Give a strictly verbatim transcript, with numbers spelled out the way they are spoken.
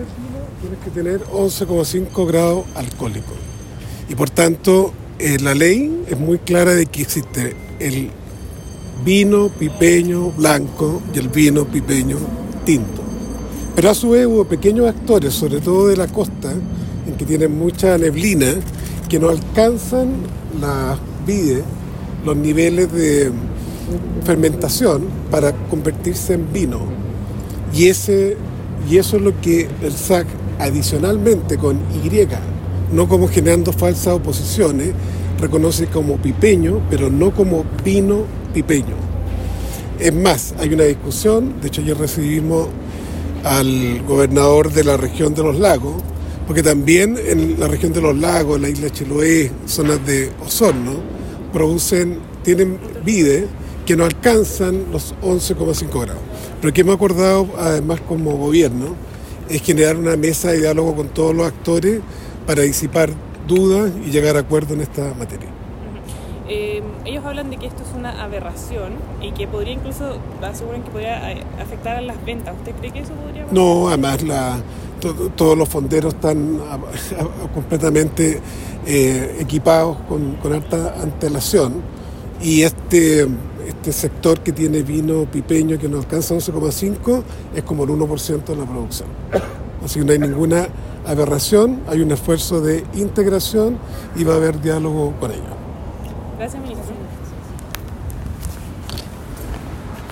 ser vino tienes que tener once coma cinco grados alcohólicos. Y por tanto, eh, la ley es muy clara de que existe el vino pipeño blanco y el vino pipeño tinto. Pero a su vez hubo pequeños actores, sobre todo de la costa, en que tienen mucha neblina, que no alcanzan las vides, los niveles de fermentación para convertirse en vino. Y, ese, y eso es lo que el S A C adicionalmente con Y, no como generando falsas oposiciones, reconoce como pipeño, pero no como vino pipeño. Es más, hay una discusión, de hecho ayer recibimos al gobernador de la región de los lagos, porque también en la región de los lagos, la isla Chiloé, zonas de Osorno, producen, tienen vides que no alcanzan los once coma cinco grados. Pero que hemos acordado, además como gobierno, es generar una mesa de diálogo con todos los actores para disipar dudas y llegar a acuerdos en esta materia. Eh, ellos hablan de que esto es una aberración y que podría incluso, aseguran que podría afectar a las ventas. ¿Usted cree que eso podría pasar? No, además la, to, todos los fonderos están a, a, completamente eh, equipados con, con alta antelación y este, este sector que tiene vino pipeño que no alcanza once coma cinco es como el uno por ciento de la producción. Así que no hay ninguna aberración, hay un esfuerzo de integración y va a haber diálogo con ellos. Gracias, ministro.